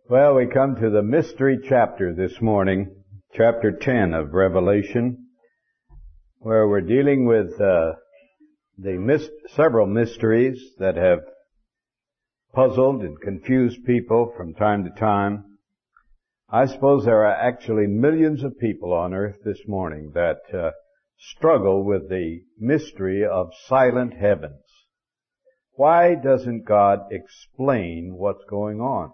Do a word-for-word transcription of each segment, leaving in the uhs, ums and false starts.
Well, we come to the mystery chapter this morning, chapter ten of Revelation, where we're dealing with uh, the mis- several mysteries that have puzzled and confused people from time to time. I suppose there are actually millions of people on earth this morning that uh, struggle with the mystery of silent heavens. Why doesn't God explain what's going on?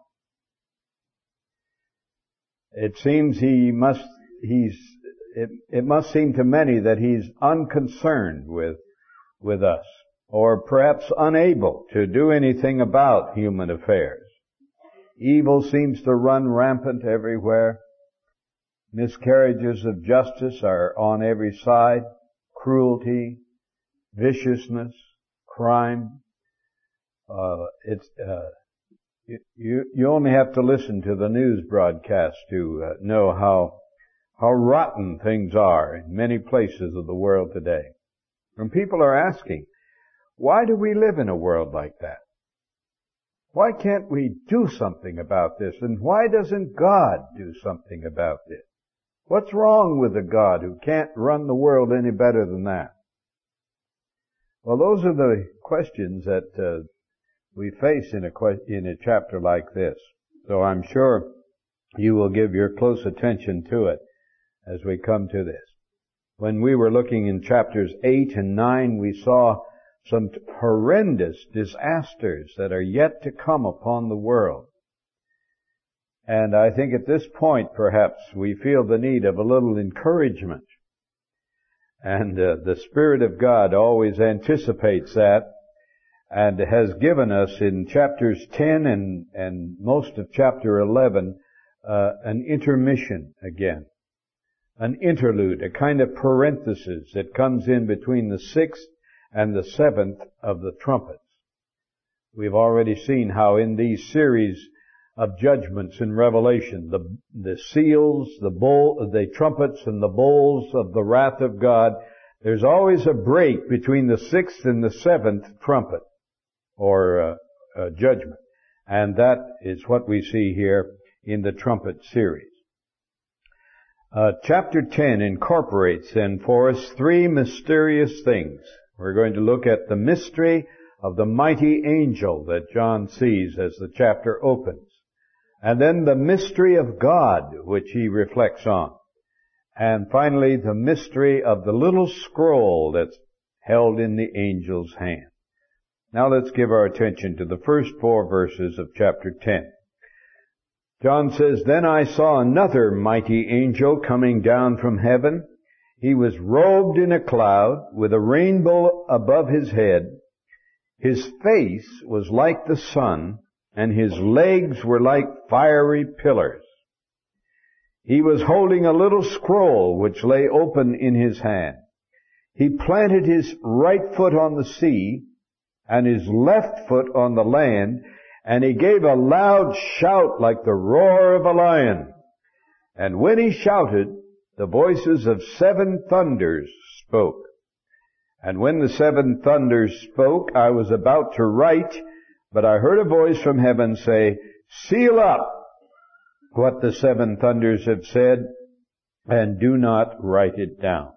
It seems he must, he's, it, it must seem to many that he's unconcerned with, with us, or perhaps unable to do anything about human affairs. Evil seems to run rampant everywhere. Miscarriages of justice are on every side. Cruelty, viciousness, crime. Uh, it's, uh, You, you only have to listen to the news broadcast to uh, know how, how rotten things are in many places of the world today. And people are asking, why do we live in a world like that? Why can't we do something about this? And why doesn't God do something about this? What's wrong with a God who can't run the world any better than that? Well, those are the questions that uh, we face in a que- in a chapter like this. So I'm sure you will give your close attention to it as we come to this. When we were looking in chapters eight and nine, we saw some horrendous disasters that are yet to come upon the world. And I think at this point, perhaps, we feel the need of a little encouragement. And uh, the Spirit of God always anticipates that, and has given us in chapters ten and, and most of chapter eleven uh, an intermission again. An interlude, a kind of parenthesis that comes in between the sixth and the seventh of the trumpets. We've already seen how in these series of judgments in Revelation, the, the seals, the bowl, the trumpets and the bowls of the wrath of God, there's always a break between the sixth and the seventh trumpet, or uh, uh, judgment. And that is what we see here in the trumpet series. Uh, chapter ten incorporates then for us three mysterious things. We're going to look at the mystery of the mighty angel that John sees as the chapter opens. And then the mystery of God, which he reflects on. And finally, the mystery of the little scroll that's held in the angel's hand. Now let's give our attention to the first four verses of chapter ten. John says, "Then I saw another mighty angel coming down from heaven. He was robed in a cloud, with a rainbow above his head. His face was like the sun, and his legs were like fiery pillars. He was holding a little scroll which lay open in his hand. He planted his right foot on the sea, and his left foot on the land, and he gave a loud shout like the roar of a lion. And when he shouted, the voices of seven thunders spoke. And when the seven thunders spoke, I was about to write, but I heard a voice from heaven say, 'Seal up what the seven thunders have said, and do not write it down.'"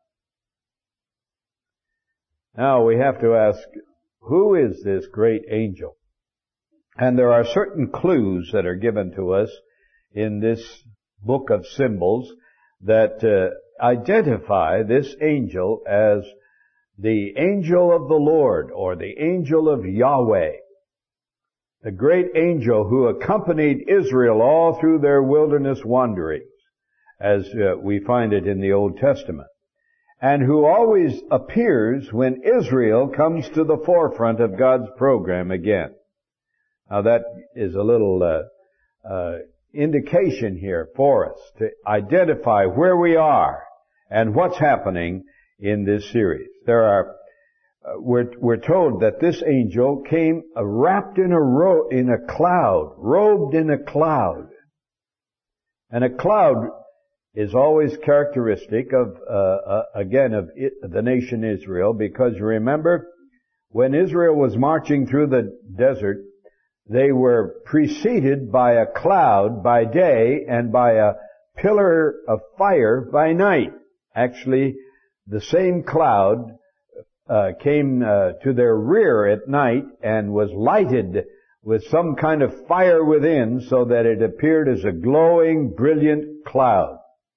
Now we have to ask, who is this great angel? And there are certain clues that are given to us in this book of symbols that uh, identify this angel as the angel of the Lord, or the angel of Yahweh. The great angel who accompanied Israel all through their wilderness wanderings, as uh, we find it in the Old Testament. And who always appears when Israel comes to the forefront of God's program again. Now that is a little uh, uh, indication here for us to identify where we are and what's happening in this series. There are, uh, we're, we're told that this angel came uh, wrapped in a ro- in a cloud, robed in a cloud, and a cloud is always characteristic of, uh, uh, again, of it, the nation Israel, because remember, when Israel was marching through the desert, they were preceded by a cloud by day and by a pillar of fire by night. Actually, the same cloud uh, came uh, to their rear at night and was lighted with some kind of fire within, so that it appeared as a glowing, brilliant cloud.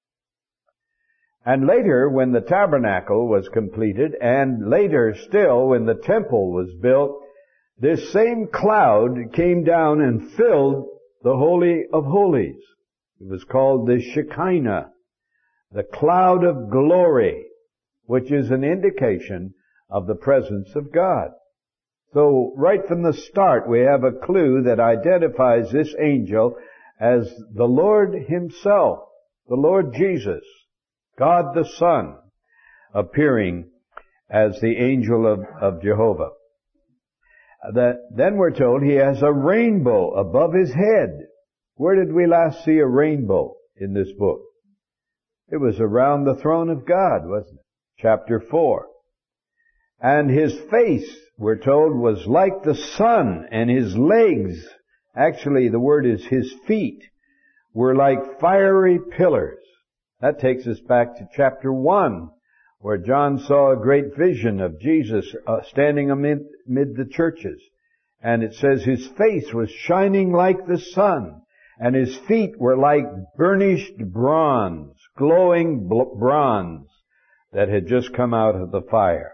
And later, when the tabernacle was completed, and later still when the temple was built, this same cloud came down and filled the Holy of Holies. It was called the Shekinah, the cloud of glory, which is an indication of the presence of God. So right from the start we have a clue that identifies this angel as the Lord Himself, the Lord Jesus, God the Son, appearing as the angel of, of Jehovah. That, then we're told He has a rainbow above His head. Where did we last see a rainbow in this book? It was around the throne of God, wasn't it? Chapter four. And His face, we're told, was like the sun, and His legs, actually the word is His feet, were like fiery pillars. That takes us back to chapter one, where John saw a great vision of Jesus uh, standing amid, amid the churches. And it says His face was shining like the sun, and His feet were like burnished bronze, glowing bronze that had just come out of the fire.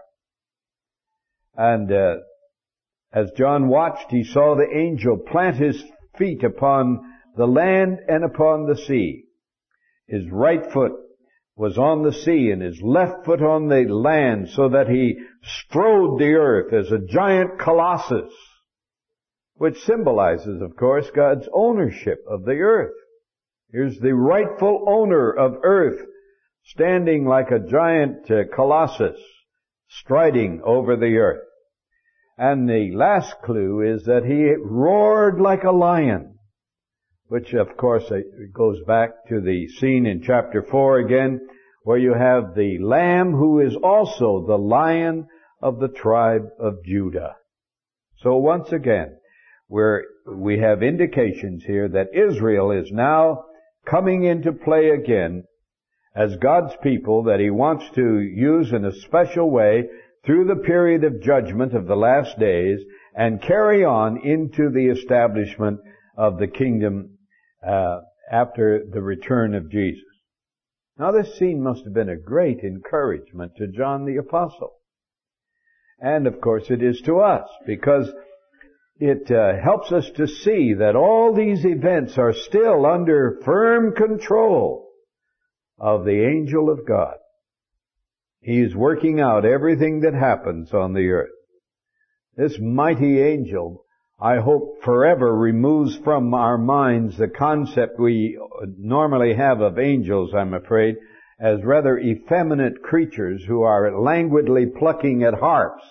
And uh, as John watched, he saw the angel plant his feet upon the land and upon the sea. His right foot was on the sea and his left foot on the land, so that he strode the earth as a giant colossus, which symbolizes, of course, God's ownership of the earth. Here's the rightful owner of earth, standing like a giant uh, colossus, striding over the earth. And the last clue is that He roared like a lion, which of course goes back to the scene in chapter four again, where you have the Lamb who is also the Lion of the tribe of Judah. So once again, we're, we have indications here that Israel is now coming into play again as God's people that He wants to use in a special way through the period of judgment of the last days and carry on into the establishment of the kingdom uh, after the return of Jesus. Now this scene must have been a great encouragement to John the Apostle. And of course it is to us, because it uh, helps us to see that all these events are still under firm control of the angel of God. He is working out everything that happens on the earth. This mighty angel, I hope, forever removes from our minds the concept we normally have of angels, I'm afraid, as rather effeminate creatures who are languidly plucking at harps.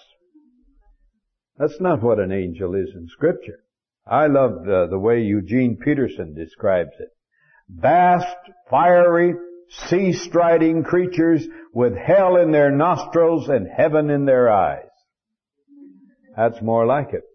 That's not what an angel is in Scripture. I love the, the way Eugene Peterson describes it. Vast, fiery, sea-striding creatures with hell in their nostrils and heaven in their eyes. That's more like it.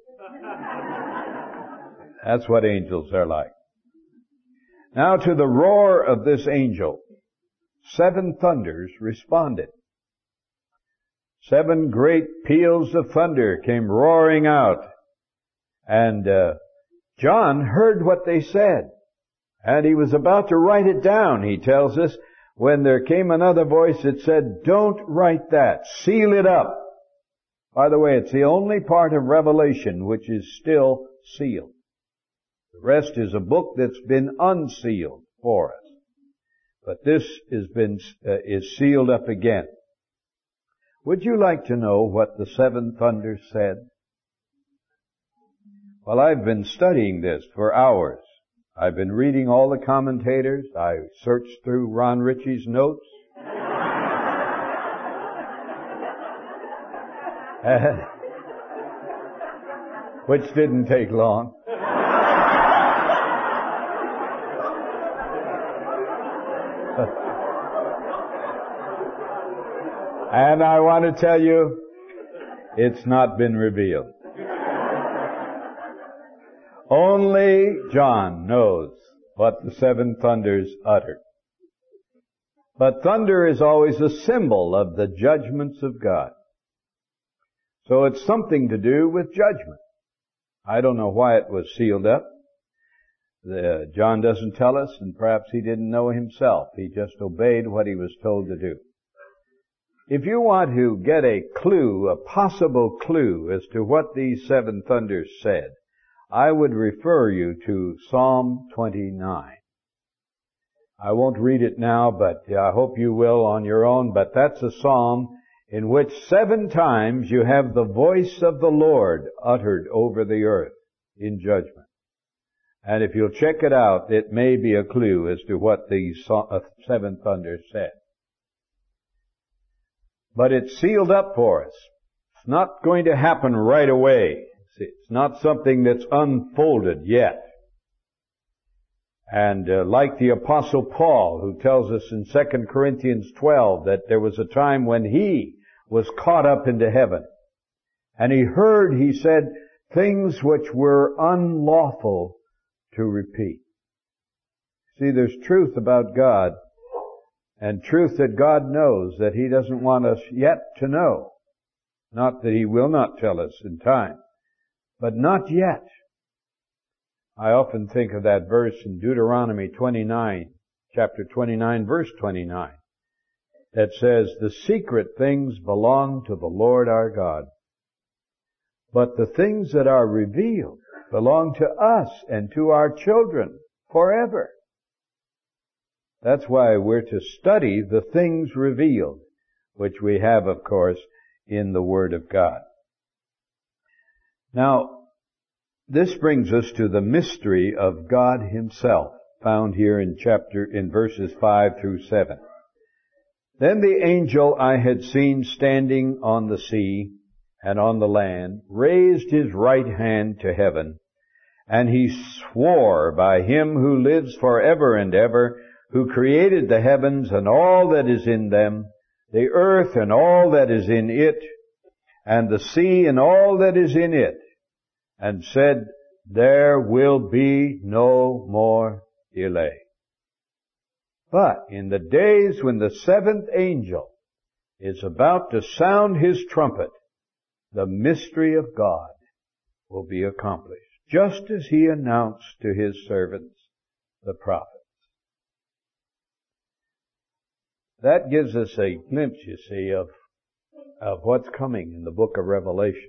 That's what angels are like. Now to the roar of this angel, seven thunders responded. Seven great peals of thunder came roaring out. And uh, John heard what they said. And he was about to write it down, he tells us, when there came another voice that said, "Don't write that. Seal it up." By the way, it's the only part of Revelation which is still sealed. The rest is a book that's been unsealed for us. But this has been, uh, is sealed up again. Would you like to know what the seven thunders said? Well, I've been studying this for hours. I've been reading all the commentators. I searched through Ron Ritchie's notes. Which didn't take long. And I want to tell you, it's not been revealed. Only John knows what the seven thunders uttered. But thunder is always a symbol of the judgments of God. So it's something to do with judgment. I don't know why it was sealed up. The, John doesn't tell us, and perhaps he didn't know himself. He just obeyed what he was told to do. If you want to get a clue, a possible clue as to what these seven thunders said, I would refer you to Psalm twenty-nine. I won't read it now, but I hope you will on your own, but that's a psalm in which seven times you have the voice of the Lord uttered over the earth in judgment. And if you'll check it out, it may be a clue as to what these seven thunders said. But it's sealed up for us. It's not going to happen right away. It's not something that's unfolded yet. And uh, like the Apostle Paul, who tells us in Second Corinthians twelve that there was a time when he was caught up into heaven. And he heard, he said, things which were unlawful to repeat. See, there's truth about God, and truth that God knows that He doesn't want us yet to know. Not that He will not tell us in time, but not yet. I often think of that verse in Deuteronomy twenty-nine, chapter twenty-nine, verse twenty-nine, that says, the secret things belong to the Lord our God, but the things that are revealed belong to us and to our children forever. That's why we're to study the things revealed, which we have, of course, in the Word of God. Now, this brings us to the mystery of God Himself, found here in chapter, in verses five through seven. Then the angel I had seen standing on the sea and on the land raised his right hand to heaven, and he swore by Him who lives forever and ever, who created the heavens and all that is in them, the earth and all that is in it, and the sea and all that is in it, and said, there will be no more delay. But in the days when the seventh angel is about to sound his trumpet, the mystery of God will be accomplished, just as He announced to His servants, the prophets. That gives us a glimpse, you see, of, of what's coming in the book of Revelation.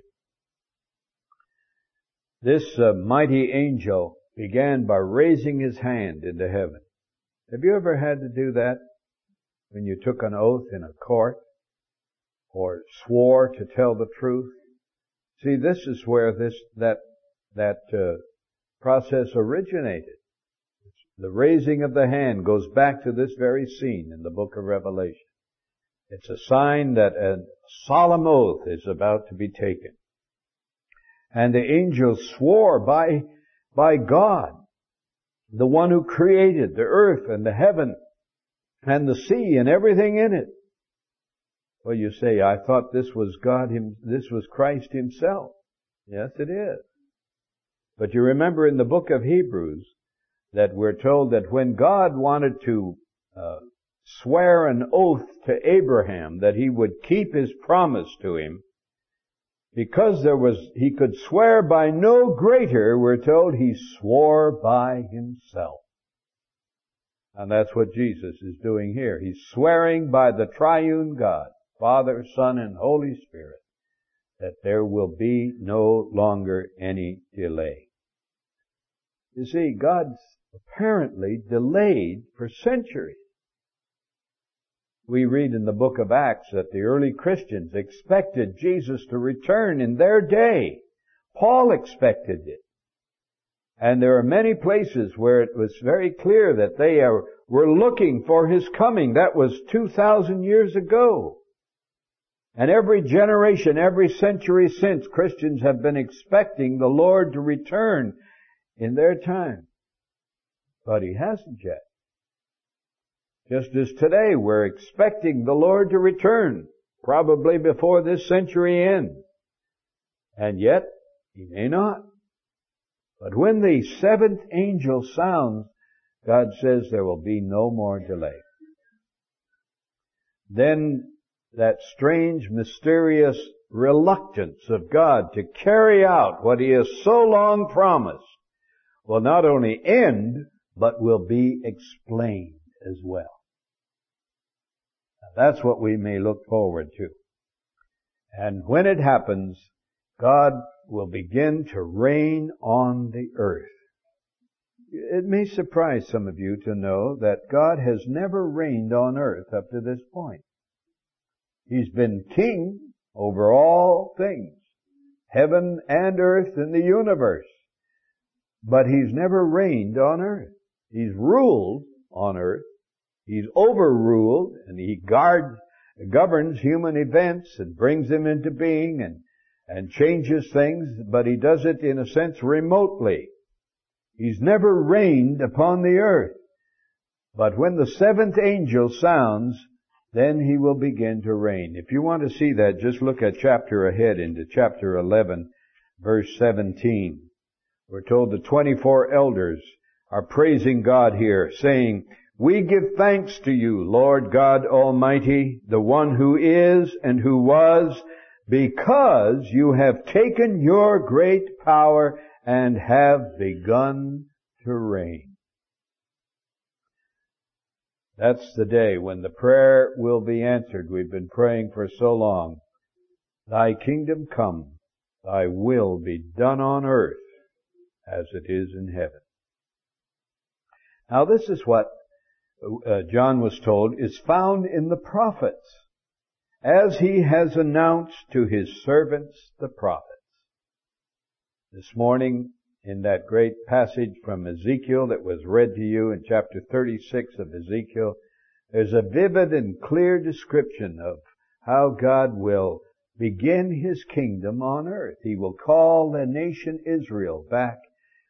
This uh, mighty angel began by raising his hand into heaven. Have you ever had to do that when you took an oath in a court or swore to tell the truth? See, this is where this that that uh, process originated. The raising of the hand goes back to this very scene in the book of Revelation. It's a sign that a solemn oath is about to be taken. And the angel swore by, by God, the one who created the earth and the heaven and the sea and everything in it. Well, you say, I thought this was God, him, this was Christ Himself. Yes, it is. But you remember in the book of Hebrews that we're told that when God wanted to uh, swear an oath to Abraham that He would keep His promise to him, because there was, He could swear by no greater, we're told He swore by Himself. And that's what Jesus is doing here. He's swearing by the triune God, Father, Son, and Holy Spirit, that there will be no longer any delay. You see, God's apparently delayed for centuries. We read in the book of Acts that the early Christians expected Jesus to return in their day. Paul expected it. And there are many places where it was very clear that they are, were looking for His coming. That was two thousand years ago. And every generation, every century since, Christians have been expecting the Lord to return in their time. But He hasn't yet. Just as today we're expecting the Lord to return, probably before this century ends. And yet, He may not. But when the seventh angel sounds, God says there will be no more delay. Then that strange, mysterious reluctance of God to carry out what He has so long promised will not only end, but will be explained as well. Now, that's what we may look forward to. And when it happens, God will begin to reign on the earth. It may surprise some of you to know that God has never reigned on earth up to this point. He's been king over all things, heaven and earth and the universe. But He's never reigned on earth. He's ruled on earth. He's overruled, and He guards, governs human events and brings them into being and, and changes things, but He does it in a sense remotely. He's never reigned upon the earth. But when the seventh angel sounds, then He will begin to reign. If you want to see that, just look at chapter ahead into chapter eleven, verse seventeen. We're told the twenty-four elders are praising God here, saying, "We give thanks to you, Lord God Almighty, the one who is and who was, because you have taken your great power and have begun to reign." That's the day when the prayer will be answered. We've been praying for so long. Thy kingdom come, thy will be done on earth as it is in heaven. Now this is what uh, John was told is found in the prophets, as he has announced to his servants the prophets. This morning, in that great passage from Ezekiel that was read to you in chapter thirty-six of Ezekiel, there's a vivid and clear description of how God will begin His kingdom on earth. He will call the nation Israel back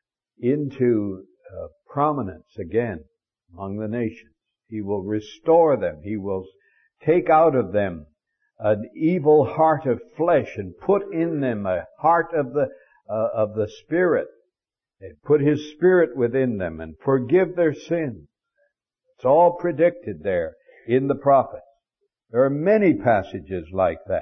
into uh, prominence again among the nations. He will restore them. He will take out of them an evil heart of flesh and put in them a heart of the uh, of the Spirit. And put His Spirit within them and forgive their sins. It's all predicted there in the prophets. There are many passages like that.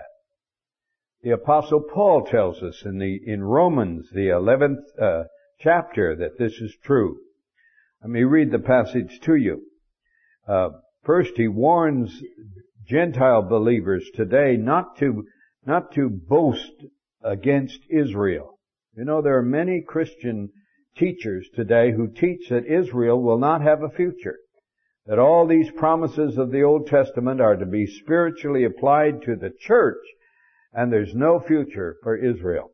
The Apostle Paul tells us in the in Romans, the eleventh uh, chapter, that this is true. Let me read the passage to you. Uh, first, he warns Gentile believers today not to not to boast against Israel. You know, there are many Christian teachers today who teach that Israel will not have a future, that all these promises of the Old Testament are to be spiritually applied to the church, and there's no future for Israel.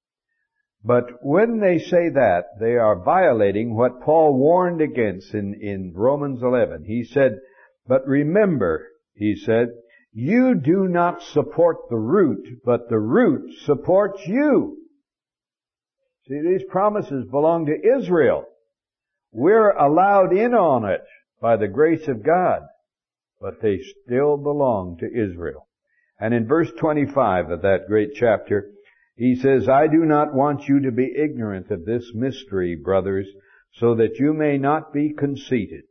But when they say that, they are violating what Paul warned against in, in Romans eleven. He said, "But remember," he said, "you do not support the root, but the root supports you." See, these promises belong to Israel. We're allowed in on it by the grace of God, but they still belong to Israel. And in verse twenty-five of that great chapter, he says, "I do not want you to be ignorant of this mystery, brothers, so that you may not be conceited.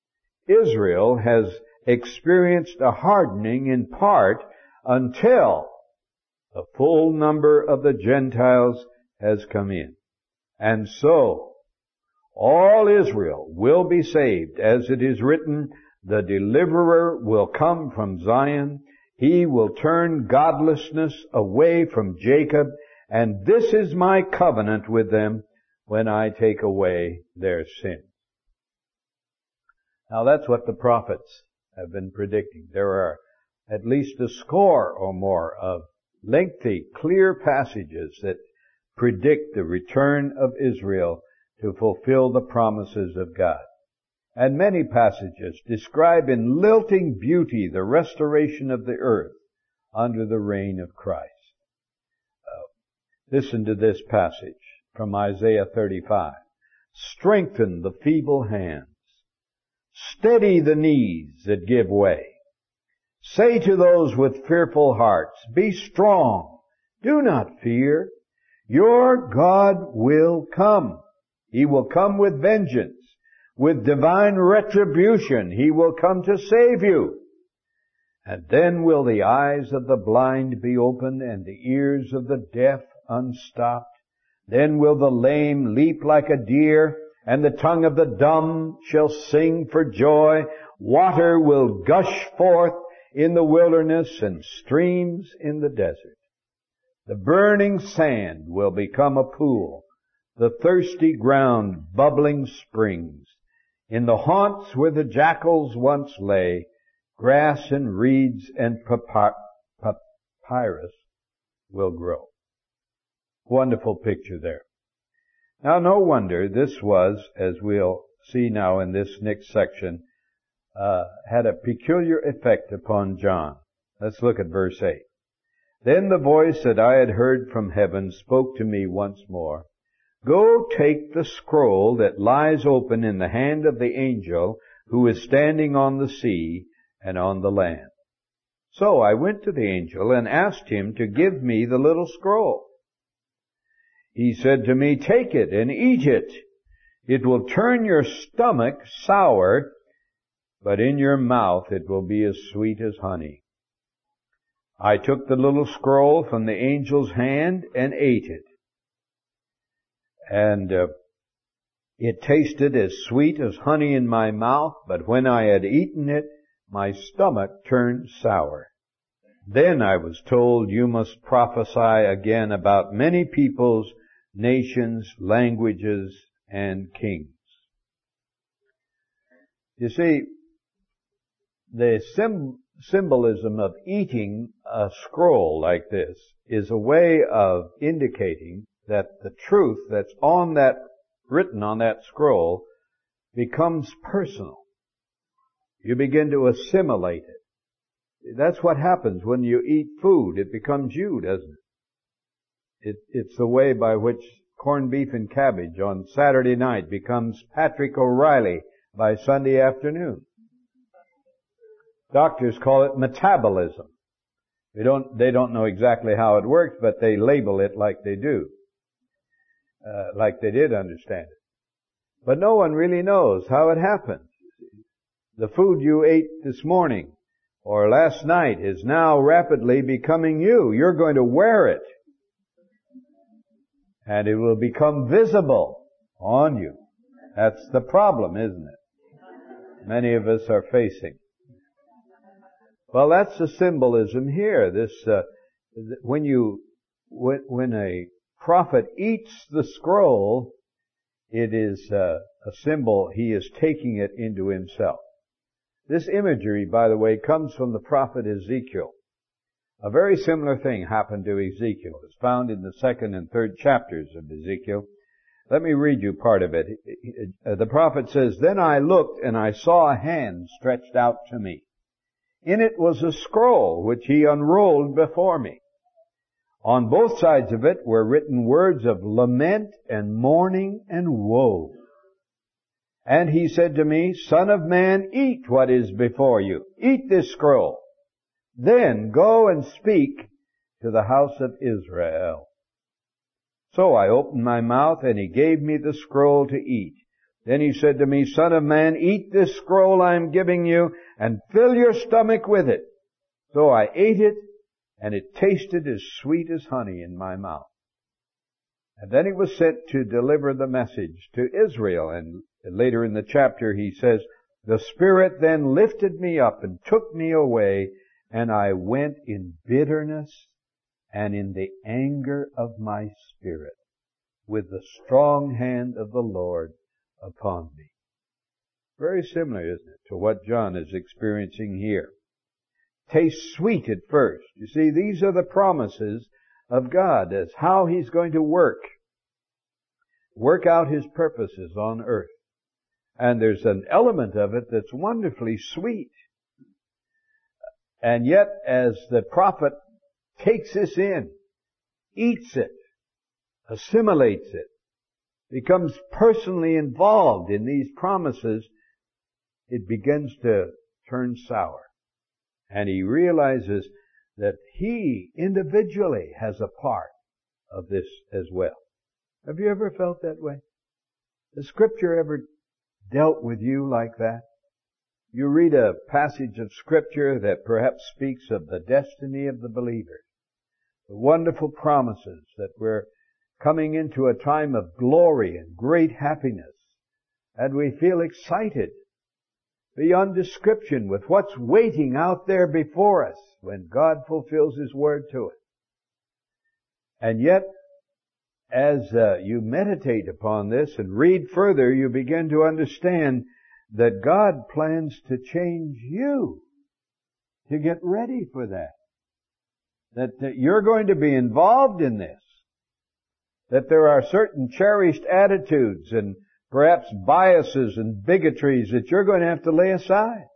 Israel has experienced a hardening in part until the full number of the Gentiles has come in. And so, all Israel will be saved, as it is written, the deliverer will come from Zion. He will turn godlessness away from Jacob, and this is my covenant with them when I take away their sins." Now that's what the prophets have been predicting. There are at least a score or more of lengthy, clear passages that predict the return of Israel to fulfill the promises of God. And many passages describe in lilting beauty the restoration of the earth under the reign of Christ. Uh, listen to this passage from Isaiah thirty-five. "Strengthen the feeble hands. Steady the knees that give way. Say to those with fearful hearts, be strong. Do not fear. Your God will come. He will come with vengeance. With divine retribution, He will come to save you. And then will the eyes of the blind be opened and the ears of the deaf unstopped. Then will the lame leap like a deer, and the tongue of the dumb shall sing for joy. Water will gush forth in the wilderness and streams in the desert. The burning sand will become a pool, the thirsty ground bubbling springs. In the haunts where the jackals once lay, grass and reeds and papyrus will grow. Wonderful picture there. Now, no wonder this was, as we'll see now in this next section, uh, had a peculiar effect upon John. Let's look at verse eight. Then the voice that I had heard from heaven spoke to me once more. Go take the scroll that lies open in the hand of the angel who is standing on the sea and on the land. So I went to the angel and asked him to give me the little scroll. He said to me, take it and eat it. It will turn your stomach sour, but in your mouth it will be as sweet as honey. I took the little scroll from the angel's hand and ate it. And uh, it tasted as sweet as honey in my mouth, but when I had eaten it, my stomach turned sour. Then I was told, you must prophesy again about many peoples, nations, languages, and kings. You see, the sim- symbolism of eating a scroll like this is a way of indicating that the truth that's on that, written on that scroll, becomes personal. You begin to assimilate it. That's what happens when you eat food. It becomes you, doesn't it? It it's the way by which corned beef and cabbage on Saturday night becomes Patrick O'Reilly by Sunday afternoon. Doctors call it metabolism. They don't, they don't know exactly how it works, but they label it like they do. Uh, like they did understand it. But no one really knows how it happens. The food you ate this morning or last night is now rapidly becoming you. You're going to wear it. And it will become visible on you. That's the problem, isn't it? Many of us are facing. Well, that's the symbolism here. This, uh, when you, when, when a prophet eats the scroll, it is uh, a symbol. He is taking it into himself. This imagery, by the way, comes from the prophet Ezekiel. A very similar thing happened to Ezekiel. It's found in the second and third chapters of Ezekiel. Let me read you part of it. The prophet says, Then I looked, and I saw a hand stretched out to me. In it was a scroll, which he unrolled before me. On both sides of it were written words of lament and mourning and woe. And he said to me, Son of man, eat what is before you. Eat this scroll. Then go and speak to the house of Israel. So I opened my mouth, and he gave me the scroll to eat. Then he said to me, Son of man, eat this scroll I am giving you, and fill your stomach with it. So I ate it, and it tasted as sweet as honey in my mouth. And then he was sent to deliver the message to Israel. And later in the chapter he says, The Spirit then lifted me up and took me away, and I went in bitterness and in the anger of my spirit, with the strong hand of the Lord upon me. Very similar, isn't it, to what John is experiencing here. Tastes sweet at first. You see, these are the promises of God as how He's going to work. Work out His purposes on earth. And there's an element of it that's wonderfully sweet. And yet, as the prophet takes this in, eats it, assimilates it, becomes personally involved in these promises, it begins to turn sour. And he realizes that he individually has a part of this as well. Have you ever felt that way? Has Scripture ever dealt with you like that? You read a passage of Scripture that perhaps speaks of the destiny of the believer, the wonderful promises that we're coming into a time of glory and great happiness, and we feel excited beyond description with what's waiting out there before us when God fulfills His Word to us. And yet, as uh, you meditate upon this and read further, you begin to understand that God plans to change you, to get ready for that. That, that you're going to be involved in this. That there are certain cherished attitudes and perhaps biases and bigotries that you're going to have to lay aside.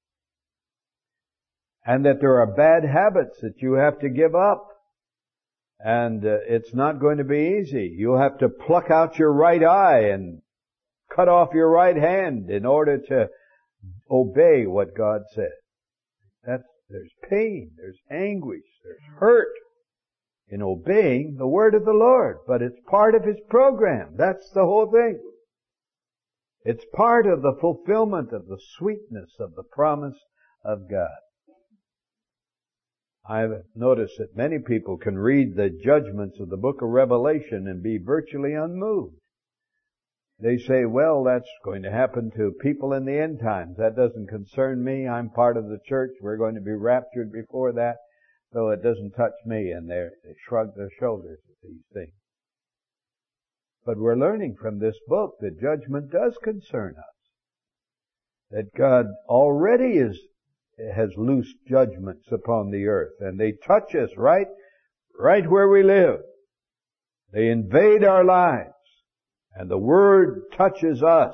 And that there are bad habits that you have to give up. And uh, it's not going to be easy. You'll have to pluck out your right eye and cut off your right hand in order to obey what God said. That's, there's pain, there's anguish, there's hurt in obeying the word of the Lord. But it's part of His program. That's the whole thing. It's part of the fulfillment of the sweetness of the promise of God. I've noticed that many people can read the judgments of the book of Revelation and be virtually unmoved. They say, well, that's going to happen to people in the end times. That doesn't concern me. I'm part of the church. We're going to be raptured before that, so it doesn't touch me. And they shrug their shoulders at these things. But we're learning from this book that judgment does concern us. That God already is has loosed judgments upon the earth, and they touch us right, right where we live. They invade our lives, and the Word touches us,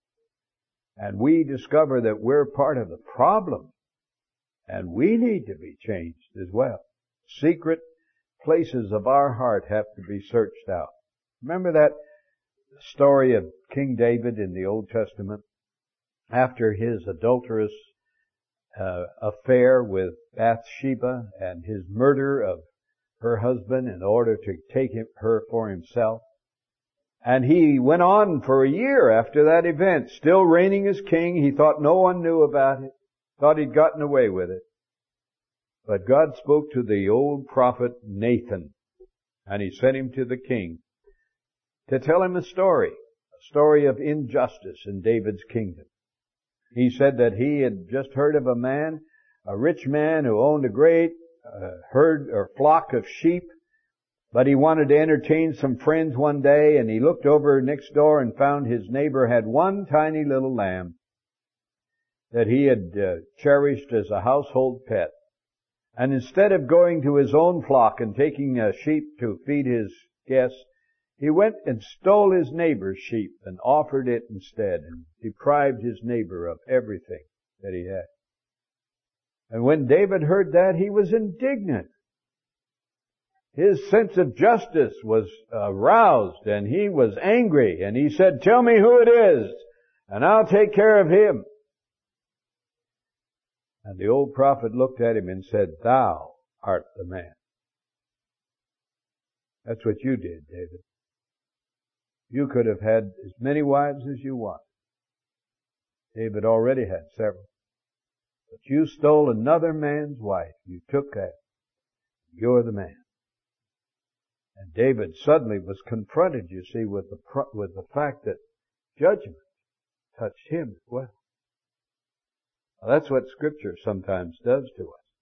and we discover that we're part of the problem, and we need to be changed as well. Secret places of our heart have to be searched out. Remember that story of King David in the Old Testament? After his adulterous Uh, affair with Bathsheba and his murder of her husband in order to take him, her for himself. And he went on for a year after that event, still reigning as king. He thought no one knew about it, thought he'd gotten away with it. But God spoke to the old prophet Nathan, and He sent him to the king to tell him a story, a story of injustice in David's kingdom. He said that he had just heard of a man, a rich man who owned a great uh, herd or flock of sheep, but he wanted to entertain some friends one day, and he looked over next door and found his neighbor had one tiny little lamb that he had uh, cherished as a household pet. And instead of going to his own flock and taking a sheep to feed his guests, he went and stole his neighbor's sheep and offered it instead, and deprived his neighbor of everything that he had. And when David heard that, he was indignant. His sense of justice was aroused, and he was angry, and he said, "Tell me who it is, and I'll take care of him." And the old prophet looked at him and said, "Thou art the man." That's what you did, David. You could have had as many wives as you want. David already had several. But you stole another man's wife. You took that. You're the man. And David suddenly was confronted, you see, with the with the fact that judgment touched him as well. Well, that's what Scripture sometimes does to us.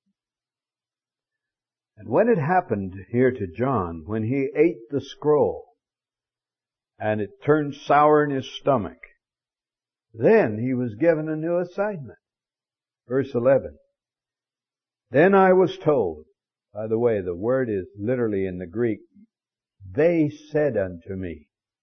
And when it happened here to John, when he ate the scroll, and it turned sour in his stomach, then he was given a new assignment. Verse eleven. Then I was told, by the way, the word is literally in the Greek, they said unto me.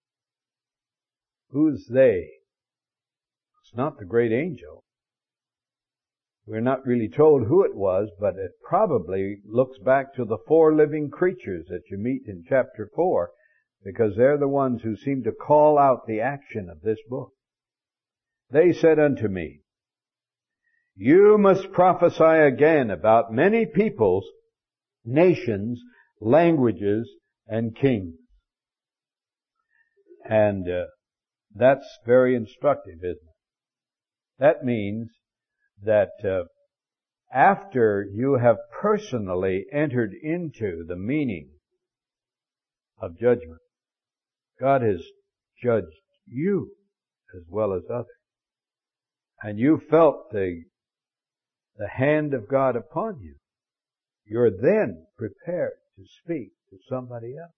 Who's they? It's not the great angel. We're not really told who it was, but it probably looks back to the four living creatures that you meet in chapter four, because they're the ones who seem to call out the action of this book. They said unto me, you must prophesy again about many peoples, nations, languages, and kings. And uh, That's very instructive, isn't it? That means that uh, after you have personally entered into the meaning of judgment, God has judged you as well as others. And you felt the, the hand of God upon you. You're then prepared to speak to somebody else.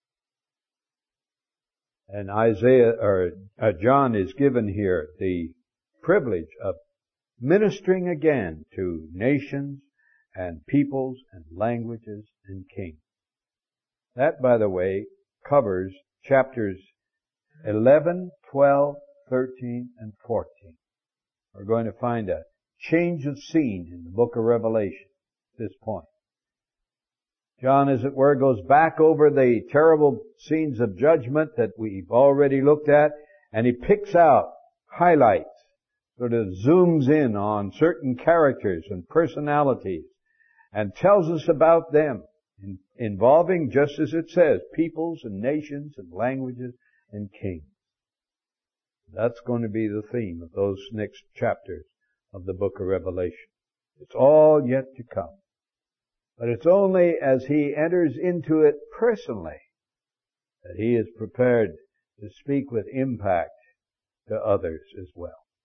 And Isaiah, or uh, John is given here the privilege of ministering again to nations and peoples and languages and kings. That, by the way, covers chapters eleven, twelve, thirteen, and fourteen. We're going to find a change of scene in the book of Revelation at this point. John, as it were, goes back over the terrible scenes of judgment that we've already looked at, and he picks out highlights, sort of zooms in on certain characters and personalities, and tells us about them, in, involving, just as it says, peoples and nations and languages and kings. That's going to be the theme of those next chapters of the book of Revelation. It's all yet to come. But it's only as he enters into it personally that he is prepared to speak with impact to others as well.